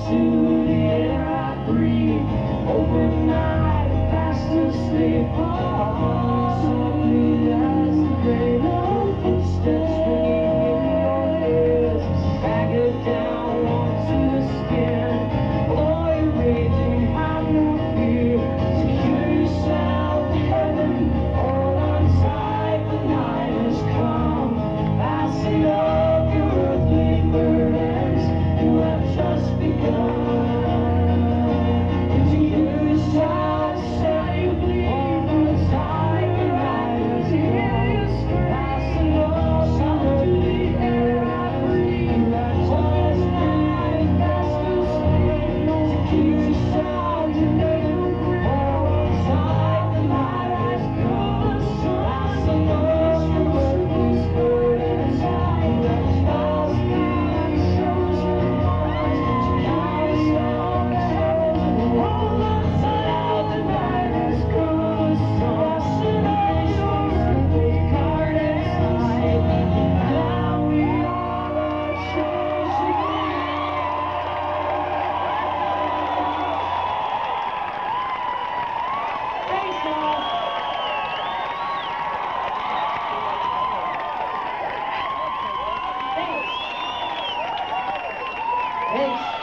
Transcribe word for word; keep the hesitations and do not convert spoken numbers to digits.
to the air I breathe. Overnight, fast asleep. Softly as the rain of footsteps ringing in your ears. Stagger down onto the skin. Oh, you're raging, have no fear. Secure yourself to heaven. Hold on tight, the night has come. Fasten up your earthly burdens. You have just begun. To use time to set you free. Hold on tight, the night has come. Fasten up your earthly air I breathe. You have just begun. Fast asleep. Secure yourself to heaven. Hold on tight, the night has come. Fasten up your earthly burdens. You have just begun. Chosen ones, countless stars chosen. Hold on tight, the night has come. Fasten up your earthly burdens. Now we are chosen. Thanks, guys. Thanks. Thanks.